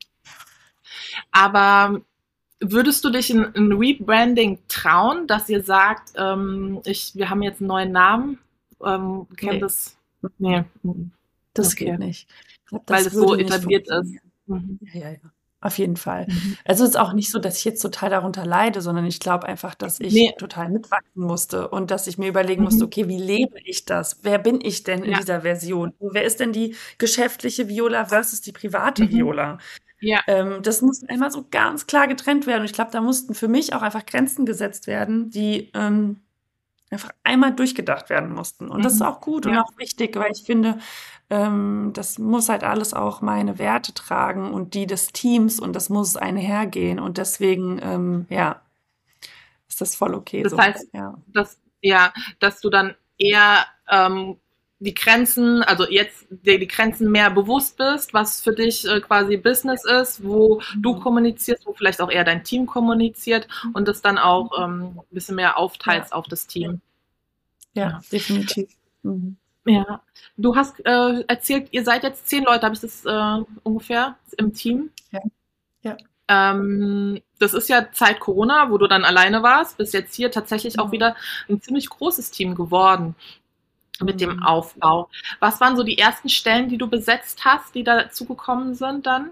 aber würdest du dich in ein Rebranding trauen, dass ihr sagt, ähm, ich, wir haben jetzt einen neuen Namen? Ähm, kennt Nee. das? Nee. Das Okay. geht nicht. Ich glaub, das Weil es würde so nicht etabliert ist. funktionieren. Mhm. Ja, ja, ja. Auf jeden Fall. Mhm. Also es ist auch nicht so, dass ich jetzt total darunter leide, sondern ich glaube einfach, dass ich Nee. total mitwachsen musste und dass ich mir überlegen musste, Mhm. okay, wie lebe ich das? Wer bin ich denn in Ja. dieser Version? Wer ist denn die geschäftliche Viola versus die private Mhm. Viola? Ja. Ähm, das muss einmal so ganz klar getrennt werden. Und ich glaube, da mussten für mich auch einfach Grenzen gesetzt werden, die ähm, einfach einmal durchgedacht werden mussten. Und das ist Mhm. auch gut und Ja. auch wichtig, weil ich finde, ähm, das muss halt alles auch meine Werte tragen und die des Teams und das muss einhergehen. Und deswegen, ähm, ja, ist das voll okay Das so. heißt, Ja. dass, ja, dass du dann eher ähm, die Grenzen, also jetzt dir die Grenzen mehr bewusst bist, was für dich äh, quasi Business ist, wo du kommunizierst, wo vielleicht auch eher dein Team kommuniziert und das dann auch ähm, ein bisschen mehr aufteilst auf das Team. Ja, Ja. definitiv. Mhm. Ja, du hast äh, erzählt, ihr seid jetzt zehn Leute, habe ich das äh, ungefähr im Team? Ja. Ja. Ähm, das ist ja Zeit Corona, wo du dann alleine warst, bis jetzt hier tatsächlich auch Mhm. wieder ein ziemlich großes Team geworden mit dem Mhm. Aufbau. Was waren so die ersten Stellen, die du besetzt hast, die dazugekommen sind dann?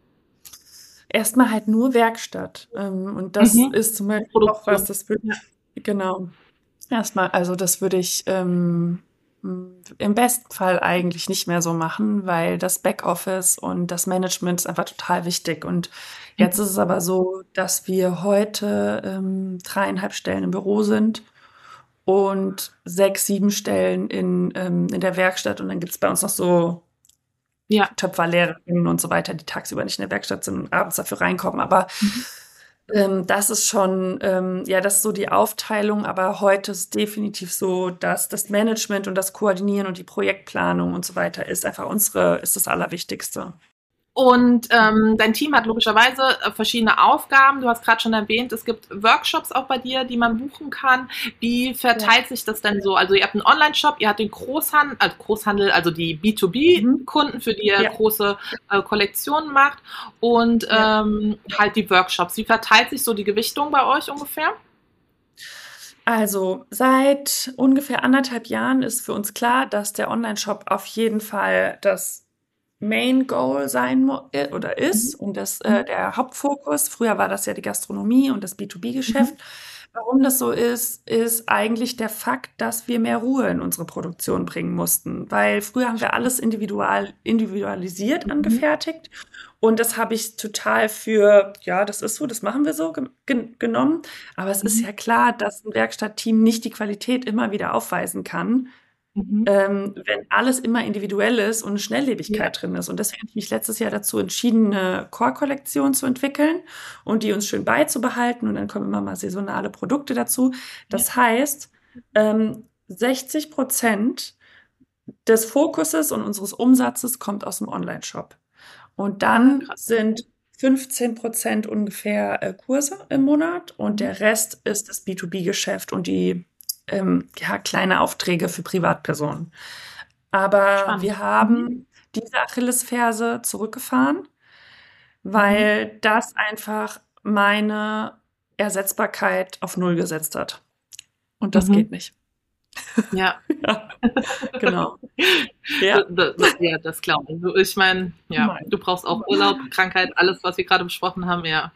Erstmal halt nur Werkstatt. Ähm, und das Mhm. ist zum Beispiel auch Produktion. was, das würde ich, genau. Erstmal, also das würde ich ähm, im besten Fall eigentlich nicht mehr so machen, weil das Backoffice und das Management ist einfach total wichtig. Und jetzt ist es aber so, dass wir heute ähm, dreieinhalb Stellen im Büro sind und sechs, sieben Stellen in, ähm, in der Werkstatt. Und dann gibt es bei uns noch so Ja. Töpferlehrerinnen und so weiter, die tagsüber nicht in der Werkstatt sind und abends dafür reinkommen. Aber ähm, das ist schon, ähm, ja, das ist so die Aufteilung. Aber heute ist definitiv so, dass das Management und das Koordinieren und die Projektplanung und so weiter ist einfach unsere, ist das Allerwichtigste. Und ähm, dein Team hat logischerweise äh, verschiedene Aufgaben. Du hast gerade schon erwähnt, es gibt Workshops auch bei dir, die man buchen kann. Wie verteilt sich das denn so? Also ihr habt einen Online-Shop, ihr habt den Großhandel, also Großhandel, also die B zwei B-Kunden, für die ihr Ja. große äh, Kollektionen macht und Ja. ähm, halt die Workshops. Wie verteilt sich so die Gewichtung bei euch ungefähr? Also seit ungefähr anderthalb Jahren ist für uns klar, dass der Online-Shop auf jeden Fall das Main Goal sein mu- äh, oder ist und das äh, der Hauptfokus. Früher war das ja die Gastronomie und das B zwei B-Geschäft. Warum das so ist, ist eigentlich der Fakt, dass wir mehr Ruhe in unsere Produktion bringen mussten. Weil früher haben wir alles individual, individualisiert angefertigt. Und das habe ich total für, ja, das ist so, das machen wir so ge gen genommen. Aber es ist ja klar, dass ein Werkstattteam nicht die Qualität immer wieder aufweisen kann, Mhm. ähm, wenn alles immer individuell ist und eine Schnelllebigkeit Ja. drin ist. Und deswegen habe ich mich letztes Jahr dazu entschieden, eine Core-Kollektion zu entwickeln und die uns schön beizubehalten. Und dann kommen immer mal saisonale Produkte dazu. Das heißt, ähm, sechzig Prozent des Fokuses und unseres Umsatzes kommt aus dem Online-Shop. Und dann Krass. sind fünfzehn Prozent ungefähr äh, Kurse im Monat und der Rest ist das B zwei B-Geschäft und die ähm, ja, kleine Aufträge für Privatpersonen. Aber Spannend. wir haben diese Achillesferse zurückgefahren, weil das einfach meine Ersetzbarkeit auf Null gesetzt hat. Und das Mhm. geht nicht. Ja. Ja, genau. Ja. Das, das, ja, das glaube ich. Ich meine, ja, du brauchst auch Urlaub, Krankheit, alles, was wir gerade besprochen haben, ja.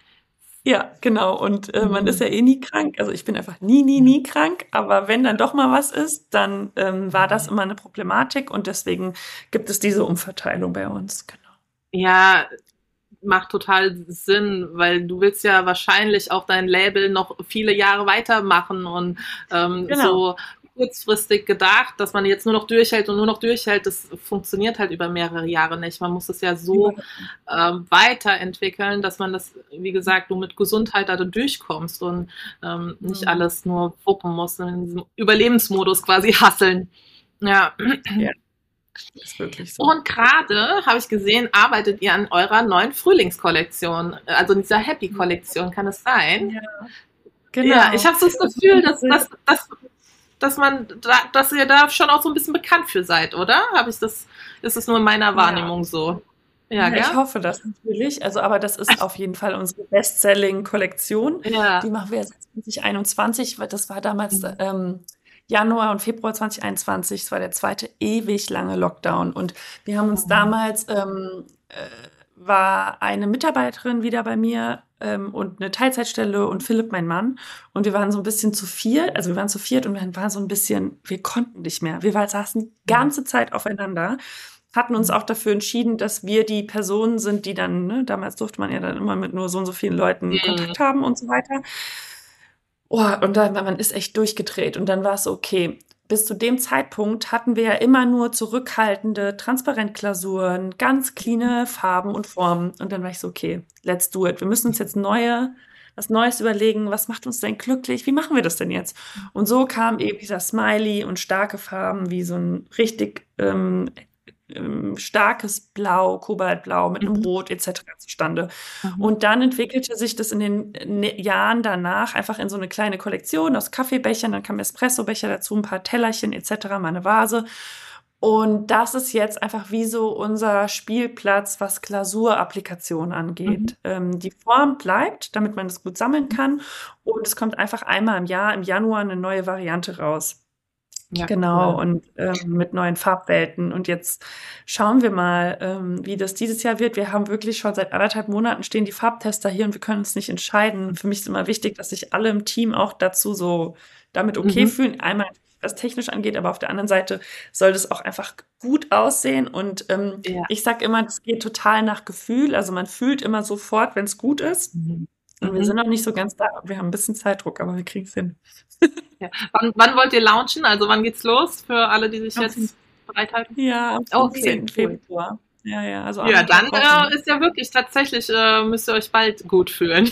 Ja, genau. Und äh, man ist ja eh nie krank. Also ich bin einfach nie, nie, nie krank. Aber wenn dann doch mal was ist, dann ähm, war das immer eine Problematik. Und deswegen gibt es diese Umverteilung bei uns. Genau. Ja, macht total Sinn, weil du willst ja wahrscheinlich auch dein Label noch viele Jahre weitermachen und ähm, Genau. so kurzfristig gedacht, dass man jetzt nur noch durchhält und nur noch durchhält, das funktioniert halt über mehrere Jahre nicht. Man muss es ja so ähm, weiterentwickeln, dass man das, wie gesagt, du mit Gesundheit da durchkommst und ähm, nicht Mhm. alles nur wuppen musst, in diesem Überlebensmodus quasi hasseln. Ja. Ja, ist wirklich so. Und gerade habe ich gesehen, arbeitet ihr an eurer neuen Frühlingskollektion, also in dieser Happy-Kollektion, kann es sein? Ja, genau. Ja, ich habe so das Gefühl, dass, dass, dass, dass man da, dass ihr da schon auch so ein bisschen bekannt für seid, oder? Habe ich das, ist es nur in meiner Wahrnehmung so? Ja, Ja, ich gell? hoffe das natürlich. Also, aber das ist auf jeden Fall unsere Bestselling-Kollektion. Ja. Die machen wir jetzt zwanzig einundzwanzig, weil das war damals Mhm. ähm, Januar und Februar zwanzig einundzwanzig. Es war der zweite ewig lange Lockdown. Und wir haben uns damals, ähm, äh, war eine Mitarbeiterin wieder bei mir ähm, und eine Teilzeitstelle und Philipp, mein Mann. Und wir waren so ein bisschen zu viert, also wir waren zu viert und wir waren so ein bisschen, wir konnten nicht mehr. Wir war, saßen die ganze Zeit aufeinander, hatten uns auch dafür entschieden, dass wir die Personen sind, die dann, ne, damals durfte man ja dann immer mit nur so und so vielen Leuten Mhm. Kontakt haben und so weiter. Oh, und dann, man ist echt durchgedreht. Und dann war es so, okay, bis zu dem Zeitpunkt hatten wir ja immer nur zurückhaltende Transparentglasuren, ganz cleane Farben und Formen. Und dann war ich so, okay, let's do it. Wir müssen uns jetzt neue, was Neues überlegen. Was macht uns denn glücklich? Wie machen wir das denn jetzt? Und so kam eben dieser Smiley und starke Farben wie so ein richtig ähm, ähm, starkes Blau, Kobaltblau mit einem Mhm. Rot et cetera zustande. Mhm. Und dann entwickelte sich das in den ne- Jahren danach einfach in so eine kleine Kollektion aus Kaffeebechern, dann kam Espressobecher dazu, ein paar Tellerchen et cetera, mal eine Vase. Und das ist jetzt einfach wie so unser Spielplatz, was Glasur-Applikationen angeht. Ähm, die Form bleibt, damit man es gut sammeln kann. Und es kommt einfach einmal im Jahr, im Januar, eine neue Variante raus. Ja, Genau, cool. und ähm, mit neuen Farbwelten. Und jetzt schauen wir mal, ähm, wie das dieses Jahr wird. Wir haben wirklich schon seit anderthalb Monaten stehen die Farbtester hier und wir können uns nicht entscheiden. Für mich ist immer wichtig, dass sich alle im Team auch dazu so damit okay Mhm. fühlen. Einmal, was technisch angeht, aber auf der anderen Seite soll das auch einfach gut aussehen. Und ähm, Ja. ich sag immer, das geht total nach Gefühl. Also man fühlt immer sofort, wenn es gut ist. Mhm. Und wir Mhm. sind noch nicht so ganz da. Wir haben ein bisschen Zeitdruck, aber wir kriegen es hin. Ja. Wann, wann wollt ihr launchen? Also wann geht's los für alle, die sich Am jetzt bereithalten? Ja, am Okay, fünfzehnten cool. Februar. Ja, ja, also Ja, dann anderthalb Wochen. äh, ist ja wirklich tatsächlich, äh, müsst ihr euch bald gut fühlen.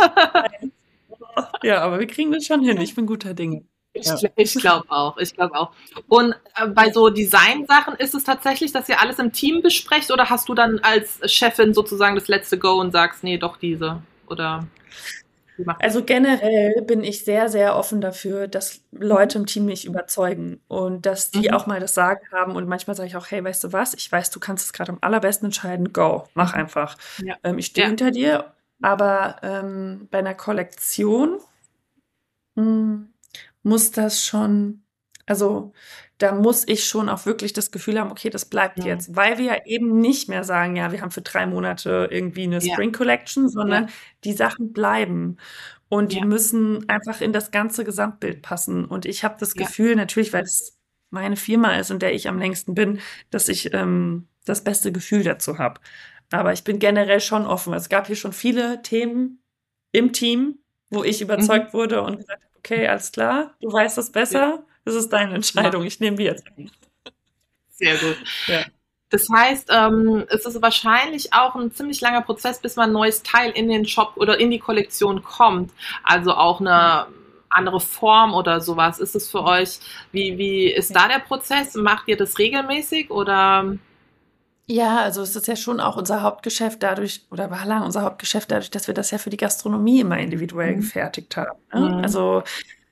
Ja, aber wir kriegen das schon hin. Ich bin guter Dinge. Ich, Ja. gl- ich glaube auch, ich glaube auch. Und äh, bei so Designsachen ist es tatsächlich, dass ihr alles im Team besprecht oder hast du dann als Chefin sozusagen das letzte Go und sagst, nee, doch diese? Oder wie macht ihr Also generell bin ich sehr, sehr offen dafür, dass Leute im Team mich überzeugen und dass die Mhm. auch mal das Sagen haben. Und manchmal sage ich auch, hey, weißt du was? Ich weiß, du kannst es gerade am allerbesten entscheiden. Go, mach einfach. Ja. Ähm, ich stehe Ja. hinter dir. Aber ähm, bei einer Kollektion mh, muss das schon, also da muss ich schon auch wirklich das Gefühl haben, okay, das bleibt Mhm. jetzt. Weil wir ja eben nicht mehr sagen, ja, wir haben für drei Monate irgendwie eine Ja, Spring Collection, sondern ja, die Sachen bleiben. Und die ja, müssen einfach in das ganze Gesamtbild passen. Und ich habe das ja. Gefühl, natürlich, weil es meine Firma ist, in der ich am längsten bin, dass ich ähm, das beste Gefühl dazu habe. Aber ich bin generell schon offen. Es gab hier schon viele Themen im Team, wo ich Mhm. überzeugt wurde und gesagt habe, okay, alles klar, du weißt das Ja, besser, das ist deine mach Entscheidung, ich nehme die jetzt an. sehr gut. Ja. Das heißt, ähm, es ist wahrscheinlich auch ein ziemlich langer Prozess, bis man ein neues Teil in den Shop oder in die Kollektion kommt. Also auch eine andere Form oder sowas. Ist es für euch, wie, wie ist da der Prozess? Macht ihr das regelmäßig oder? Ja, also es ist ja schon auch unser Hauptgeschäft dadurch, oder war lang unser Hauptgeschäft dadurch, dass wir das ja für die Gastronomie immer individuell Mhm. gefertigt haben. Ne? Mhm. Also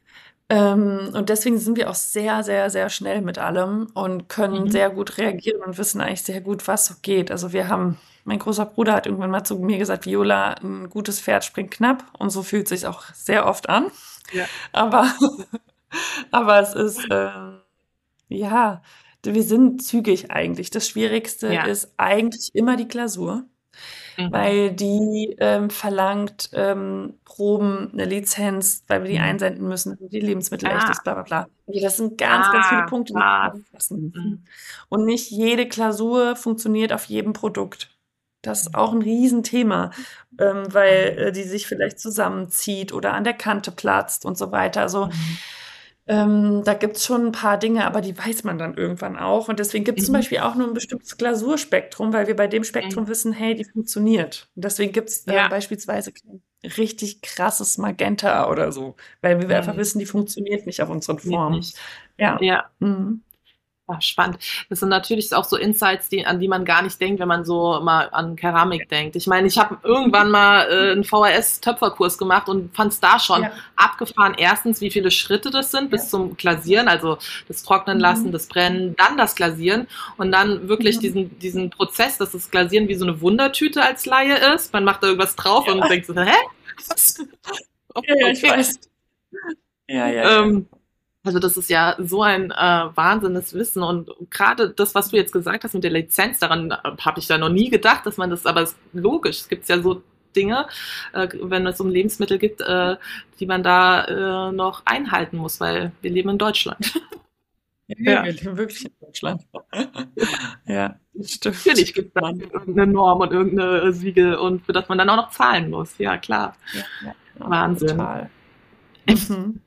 Ähm, und deswegen sind wir auch sehr, sehr, sehr schnell mit allem und können Mhm. sehr gut reagieren und wissen eigentlich sehr gut, was so geht. Also wir haben, mein großer Bruder hat irgendwann mal zu mir gesagt, Viola, ein gutes Pferd springt knapp und so fühlt sich auch sehr oft an. Ja. Aber, aber es ist, ähm, ja, wir sind zügig eigentlich. Das Schwierigste Ja. ist eigentlich immer die Klausur, Mhm. weil die ähm, verlangt ähm, Proben, eine Lizenz, weil wir die Mhm. einsenden müssen, damit die Lebensmittel echt Ah, ist, bla bla bla. Also das sind ganz, ganz viele ah, Punkte, die wir krass. anfassen Mhm. müssen. Und nicht jede Klausur funktioniert auf jedem Produkt. Das ist auch ein Riesenthema, ähm, weil äh, die sich vielleicht zusammenzieht oder an der Kante platzt und so weiter. Also Mhm. ähm, da gibt's schon ein paar Dinge, aber die weiß man dann irgendwann auch. Und deswegen gibt's zum Mhm. Beispiel auch nur ein bestimmtes Glasurspektrum, weil wir bei dem Spektrum Mhm. wissen, hey, die funktioniert. Und deswegen gibt's äh, Ja. beispielsweise kein richtig krasses Magenta oder so, weil wir einfach Mhm. wissen, die funktioniert nicht auf unseren Geht Formen. nicht. Ja. Ja. Mhm. Ah, spannend. Das sind natürlich auch so Insights, die, an die man gar nicht denkt, wenn man so mal an Keramik denkt. Ich meine, ich habe irgendwann mal äh, einen V H S-Töpferkurs gemacht und fand es da schon Ja, abgefahren. Erstens, wie viele Schritte das sind bis ja. zum Glasieren, also das Trocknen lassen, Mhm. das Brennen, dann das Glasieren und dann wirklich Mhm. diesen, diesen Prozess, dass das Glasieren wie so eine Wundertüte als Laie ist. Man macht da irgendwas drauf Ja, und denkt so, hä? Was? ja, ja, ich Okay. weiß. Ja, ja, ja. Ähm, also das ist ja so ein äh, wahnsinniges Wissen und gerade das, was du jetzt gesagt hast mit der Lizenz, daran äh, habe ich da noch nie gedacht, dass man das, aber es ist logisch, es gibt ja so Dinge, äh, wenn es um Lebensmittel gibt, äh, die man da äh, noch einhalten muss, weil wir leben in Deutschland. Ja, Ja, wir leben wirklich in Deutschland. Ja, das stimmt. natürlich gibt es da irgendeine Norm und irgendeine Siegel und für das man dann auch noch zahlen muss. Ja, klar. Ja, ja, ja, Wahnsinn. total. Mhm.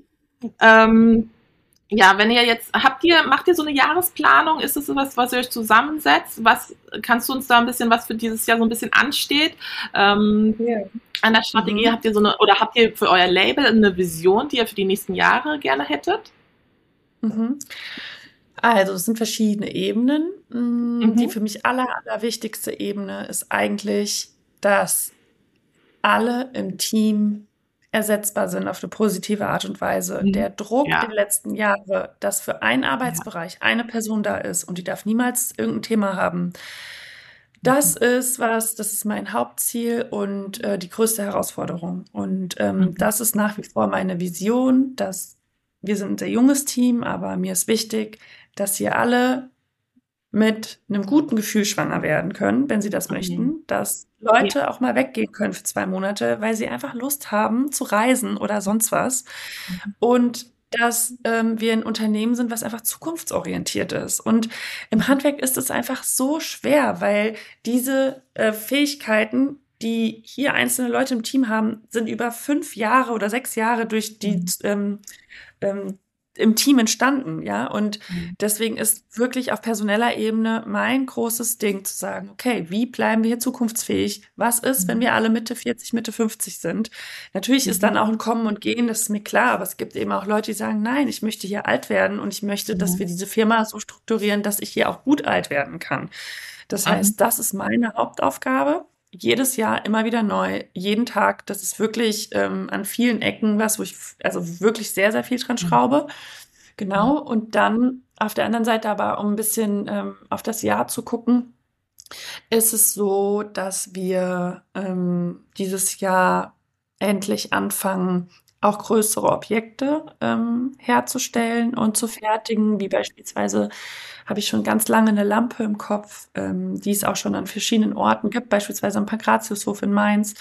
Ähm, Ja, wenn ihr jetzt, habt ihr, macht ihr so eine Jahresplanung? Ist es sowas, was ihr euch zusammensetzt? Was, kannst du uns da ein bisschen, was für dieses Jahr so ein bisschen ansteht? Ähm, Ja. an der Strategie Mhm. habt ihr so eine, oder habt ihr für euer Label eine Vision, die ihr für die nächsten Jahre gerne hättet? Mhm. Also, es sind verschiedene Ebenen. Mm, Die Mhm. für mich aller, allerwichtigste Ebene ist eigentlich, dass alle im Team ersetzbar sind auf eine positive Art und Weise. Mhm. Der Druck der Ja, letzten Jahre, dass für einen ja. Arbeitsbereich eine Person da ist und die darf niemals irgendein Thema haben, das Mhm. ist was, das ist mein Hauptziel und äh, die größte Herausforderung. Und ähm, Mhm. das ist nach wie vor meine Vision, dass wir sind ein sehr junges Team, aber mir ist wichtig, dass hier alle mit einem guten Gefühl schwanger werden können, wenn sie das Mhm. möchten, dass Ja. Leute auch mal weggehen können für zwei Monate, weil sie einfach Lust haben zu reisen oder sonst was. Mhm. Und dass ähm, wir ein Unternehmen sind, was einfach zukunftsorientiert ist. Und im Mhm. Handwerk ist es einfach so schwer, weil diese äh, Fähigkeiten, die hier einzelne Leute im Team haben, sind über fünf Jahre oder sechs Jahre durch die Mhm. ähm, ähm, im Team entstanden, ja. Und Mhm. deswegen ist wirklich auf personeller Ebene mein großes Ding zu sagen, okay, wie bleiben wir hier zukunftsfähig? Was ist, wenn Mhm. wir alle Mitte vierzig, Mitte fünfzig sind? Natürlich ist Mhm. dann auch ein Kommen und Gehen, das ist mir klar, aber es gibt eben auch Leute, die sagen, nein, ich möchte hier alt werden und ich möchte, dass wir Mhm. diese Firma so strukturieren, dass ich hier auch gut alt werden kann. Das Mhm. heißt, das ist meine Hauptaufgabe. Jedes Jahr immer wieder neu, jeden Tag. Das ist wirklich ähm, an vielen Ecken was, wo ich f- also wirklich sehr, sehr viel dran Mhm. schraube. Genau. Und dann auf der anderen Seite aber, um ein bisschen ähm, auf das Jahr zu gucken, ist es so, dass wir ähm, dieses Jahr endlich anfangen, auch größere Objekte ähm, herzustellen und zu fertigen, wie beispielsweise habe ich schon ganz lange eine Lampe im Kopf, ähm, die es auch schon an verschiedenen Orten gibt, beispielsweise am Pankratiushof in Mainz.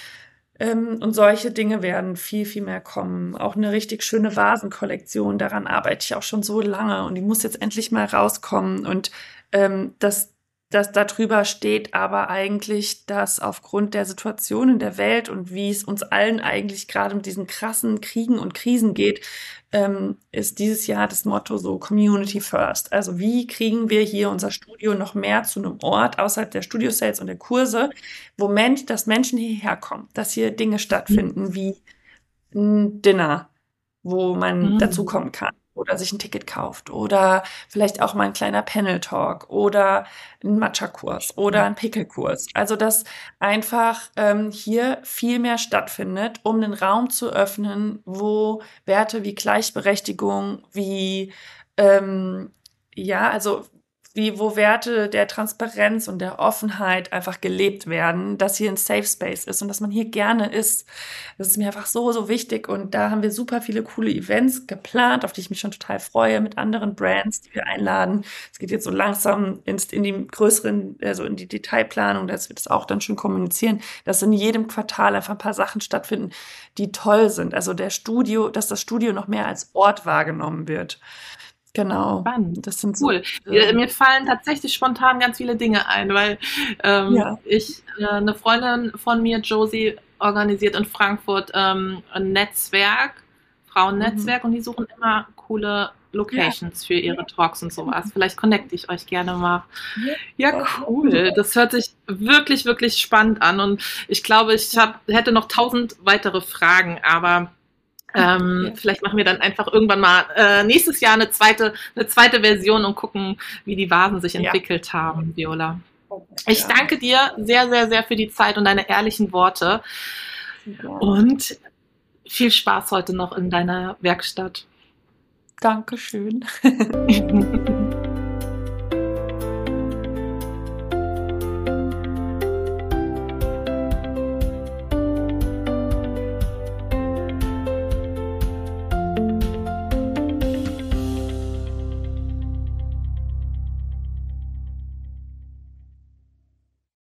Ähm, und solche Dinge werden viel, viel mehr kommen. Auch eine richtig schöne Vasenkollektion, daran arbeite ich auch schon so lange und die muss jetzt endlich mal rauskommen. Und ähm, das dass darüber steht aber eigentlich, dass aufgrund der Situation in der Welt und wie es uns allen eigentlich gerade mit diesen krassen Kriegen und Krisen geht, ähm, ist dieses Jahr das Motto so Community First. Also wie kriegen wir hier unser Studio noch mehr zu einem Ort außerhalb der Studio-Sales und der Kurse, wo Mensch, dass Menschen hierher kommen, dass hier Dinge stattfinden wie ein Dinner, wo man Mhm. dazukommen kann oder sich ein Ticket kauft oder vielleicht auch mal ein kleiner Panel-Talk oder ein Matcha-Kurs oder ein Pickel-Kurs. Also dass einfach ähm, hier viel mehr stattfindet, um den Raum zu öffnen, wo Werte wie Gleichberechtigung, wie ähm, ja, also wie wo Werte der Transparenz und der Offenheit einfach gelebt werden, dass hier ein Safe Space ist und dass man hier gerne ist. Das ist mir einfach so, so wichtig. Und da haben wir super viele coole Events geplant, auf die ich mich schon total freue, mit anderen Brands, die wir einladen. Es geht jetzt so langsam ins, in die größeren, also in die Detailplanung, dass wir das auch dann schön kommunizieren, dass in jedem Quartal einfach ein paar Sachen stattfinden, die toll sind. Also der Studio, dass das Studio noch mehr als Ort wahrgenommen wird. Genau. Spannend. Das sind so. Cool. Mir, mir fallen tatsächlich spontan ganz viele Dinge ein, weil ähm, Ja. ich, äh, eine Freundin von mir, Josie, organisiert in Frankfurt ähm, ein Netzwerk, Frauennetzwerk, und die suchen immer coole Locations für ihre Talks und sowas. Vielleicht connecte ich euch gerne mal. Ja, cool. Das hört sich wirklich, wirklich spannend an, und ich glaube, ich hab, hätte noch tausend weitere Fragen, aber Ähm, Ja. vielleicht machen wir dann einfach irgendwann mal äh, nächstes Jahr eine zweite, eine zweite Version und gucken, wie die Vasen sich Ja. entwickelt haben, Viola. Ich Ja. danke dir sehr, sehr, sehr für die Zeit und deine ehrlichen Worte, Ja. und viel Spaß heute noch in deiner Werkstatt. Dankeschön.